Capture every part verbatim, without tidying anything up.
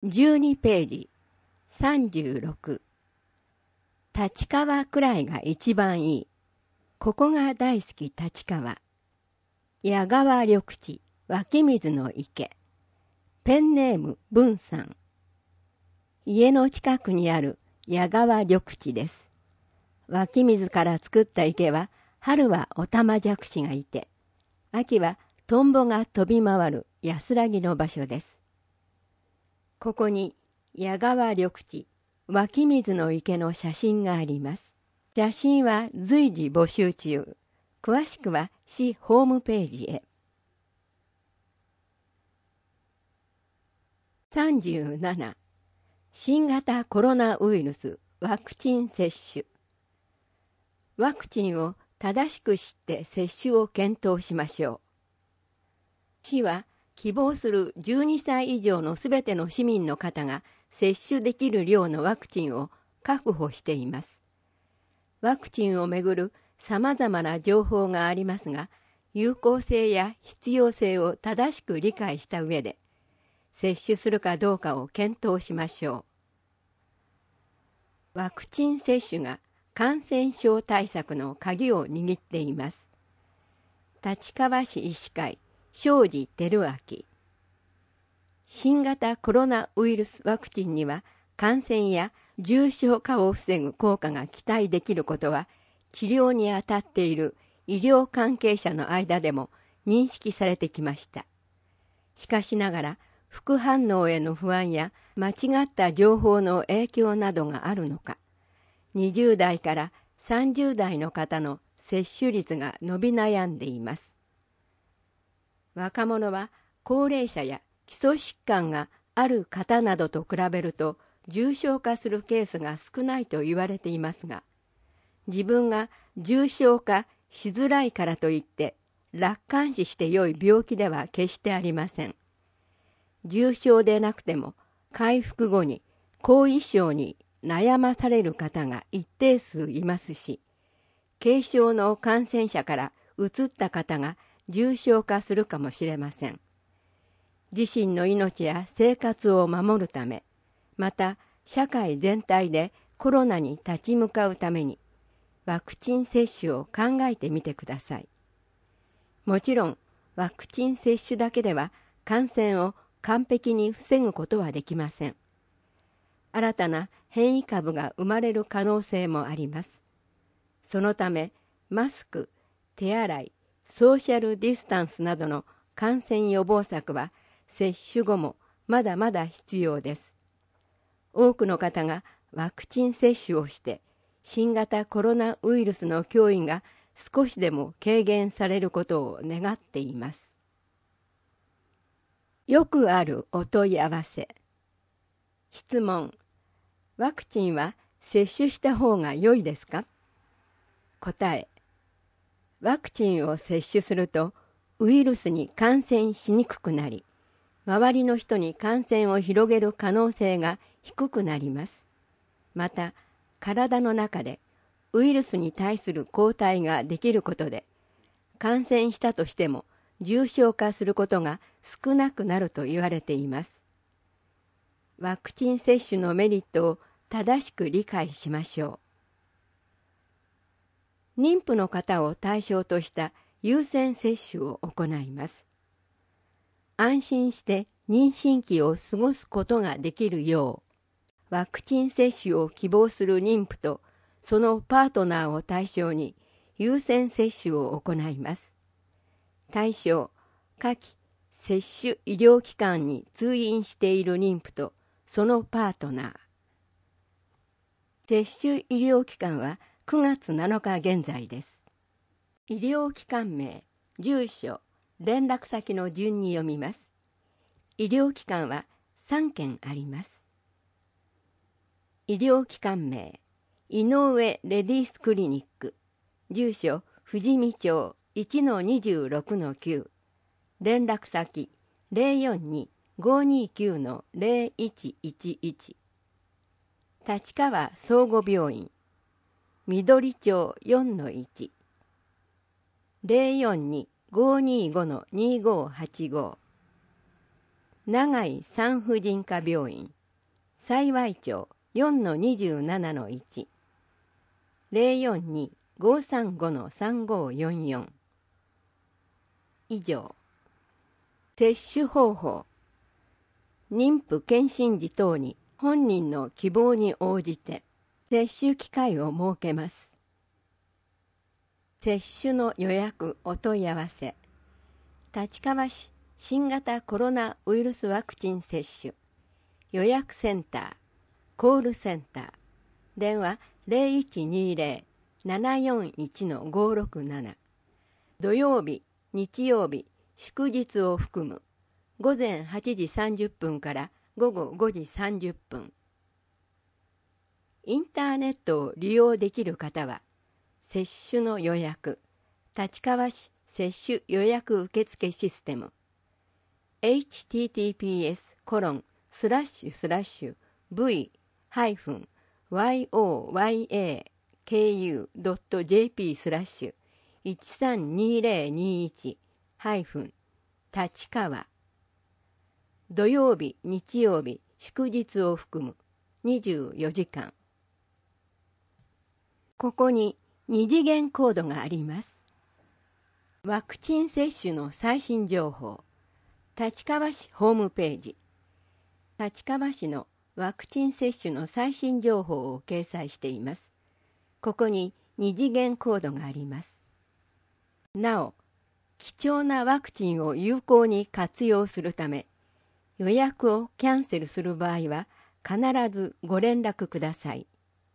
じゅうにページさんじゅうろく。立川くらいが一番いい。ここが大好き立川。矢川緑地湧き水の池。ペンネーム文さん。家の近くにある矢川緑地です。湧き水から作った池は春はオタマジャクシがいて、秋はトンボが飛び回る安らぎの場所です。ここに矢川緑地湧き水の池の写真があります。写真は随時募集中。詳しくは市ホームページへ。さんじゅうなな。新型コロナウイルスワクチン接種。ワクチンを正しく知って接種を検討しましょう。市は希望するじゅうにさい以上のすべての市民の方が接種できる量のワクチンを確保しています。ワクチンをめぐるさまざまな情報がありますが、有効性や必要性を正しく理解した上で、接種するかどうかを検討しましょう。ワクチン接種が感染症対策の鍵を握っています。立川市医師会庄司照明。新型コロナウイルスワクチンには感染や重症化を防ぐ効果が期待できることは治療に当たっている医療関係者の間でも認識されてきました。しかしながら副反応への不安や間違った情報の影響などがあるのか、にじゅう代からさんじゅう代の方の接種率が伸び悩んでいます。若者は高齢者や基礎疾患がある方などと比べると重症化するケースが少ないと言われていますが、自分が重症化しづらいからといって楽観視してよい病気では決してありません。重症でなくても回復後に後遺症に悩まされる方が一定数いますし、軽症の感染者からうつった方が重症化するかもしれません。自身の命や生活を守るため、また社会全体でコロナに立ち向かうために、ワクチン接種を考えてみてください。もちろん、ワクチン接種だけでは感染を完璧に防ぐことはできません。新たな変異株が生まれる可能性もあります。そのため、マスク、手洗い、ソーシャルディスタンスなどの感染予防策は接種後もまだまだ必要です。多くの方がワクチン接種をして新型コロナウイルスの脅威が少しでも軽減されることを願っています。よくあるお問い合わせ。質問。ワクチンは接種した方が良いですか？答え。ワクチンを接種するとウイルスに感染しにくくなり、周りの人に感染を広げる可能性が低くなります。また、体の中でウイルスに対する抗体ができることで、感染したとしても重症化することが少なくなると言われています。ワクチン接種のメリットを正しく理解しましょう。妊婦の方を対象とした優先接種を行います。安心して妊娠期を過ごすことができるよう、ワクチン接種を希望する妊婦とそのパートナーを対象に優先接種を行います。対象、下記接種医療機関に通院している妊婦とそのパートナー。接種医療機関はくがつなのか現在です。医療機関名、住所、連絡先の順に読みます。医療機関はさんけんあります。医療機関名、井上レディースクリニック、住所、富士見町 いちのにじゅうろくのきゅう、連絡先 ゼロよんに ごーにーきゅうのゼロいちいちいち、立川総合病院、緑町 よんのいち、ゼロよんに ごーにーごのにーごーはちご、長井産婦人科病院、 幸町 よんのにじゅうななのいち ゼロよんに ごさんごのさんごよんよん。以上。接種方法。妊婦検診時等に本人の希望に応じて接種機会を設けます。接種の予約お問い合わせ。立川市新型コロナウイルスワクチン接種予約センターコールセンター電話 ゼロいちにゼロ ななよんいちのごろくなな 土曜日日曜日祝日を含むごぜんはちじさんじゅっぷんからごごごじさんじゅっぷん。インターネットを利用できる方は接種の予約立川市接種予約受付システム エイチティーティーピーエスコロンスラッシュスラッシュブイハイフンワイオーワイエーケーユードットジェーピースラッシュいちさんにゼロにいちハイフン立川土曜日日曜日祝日を含むにじゅうよじかん。ここに二次元コードがあります。ワクチン接種の最新情報。立川市ホームページ。立川市のワクチン接種の最新情報を掲載しています。ここに二次元コードがあります。なお、貴重なワクチンを有効に活用するため、予約をキャンセルする場合は必ずご連絡ください。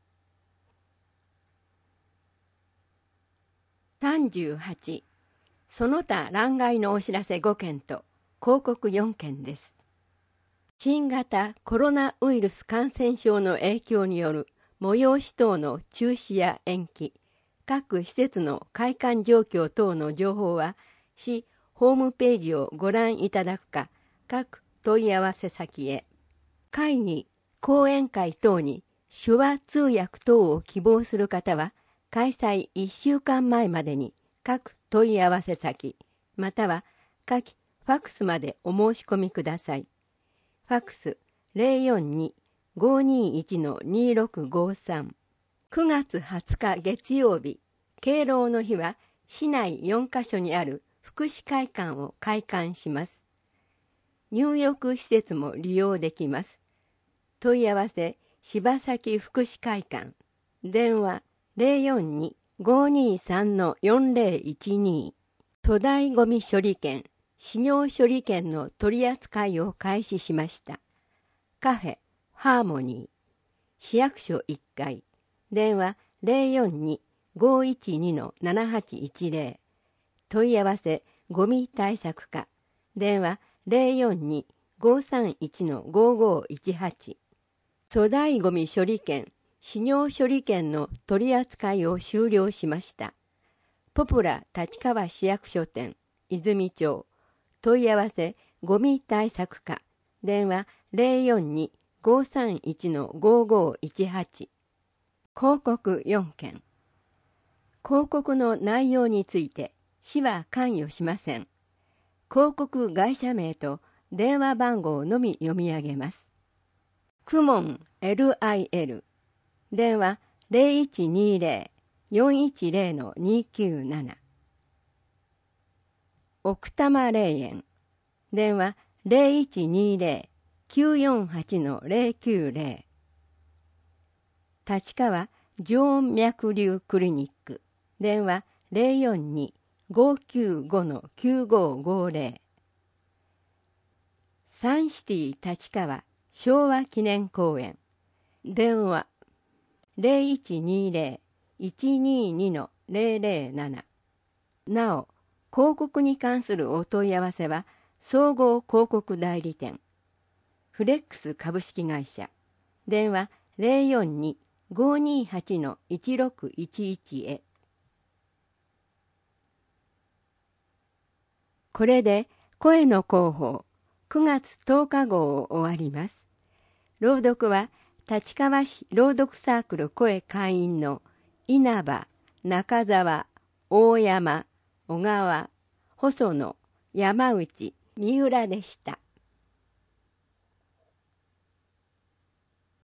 さんじゅうはち、その他欄外のお知らせごけんと広告よんけんです。新型コロナウイルス感染症の影響による催し等の中止や延期、各施設の開館状況等の情報は、市ホームページをご覧いただくか、各問い合わせ先へ。会議、講演会等に手話通訳等を希望する方は、開催いっしゅうかんまえまでに各問い合わせ先、または下記ファックスまでお申し込みください。ファックス ゼロよんに ごにいちのにろくごさん。くがつはつか月曜日、敬老の日は市内よんかしょにある福祉会館を開館します。入浴施設も利用できます。問い合わせ柴崎福祉会館。電話ゼロよんに ごにさんのよんゼロいちに。粗大ごみ処理券、使用処理券の取り扱いを開始しました。カフェハーモニー。市役所いっかい。電話ゼロよんに ごいちにのななはちいちゼロ。問い合わせゴミ対策課。電話ゼロよんに ごさんいちのごごいちはち。粗大ごみ処理券、使用処理券の取り扱いを終了しました。ポプラ立川市役所店、泉町。問い合わせゴミ対策課。電話ゼロよんに ごさんいちのごごいちはち。広告よんけん。広告の内容について市は関与しません。広告会社名と電話番号のみ読み上げます。クモン エルアイエル。電話ゼロいちにゼロ よんいちゼロのにきゅうなな。奥多摩霊園。電話ゼロいちにゼロ きゅうよんはちのゼロきゅうゼロ。立川静脈瘤クリニック。電話ゼロよんに ごきゅうごのきゅうごごゼロ。サンシティ立川昭和記念公園。電話ゼロいちにゼロ いちににのゼロゼロなな。なお、広告に関するお問い合わせは、総合広告代理店、フレックス株式会社。電話ゼロよんに ごにはちのいちろくいちいちへ。これで声の広報くがつとおか号を終わります。朗読は立川市朗読サークル声会員の稲葉、中澤、大山、小川、細野、山内、三浦でした。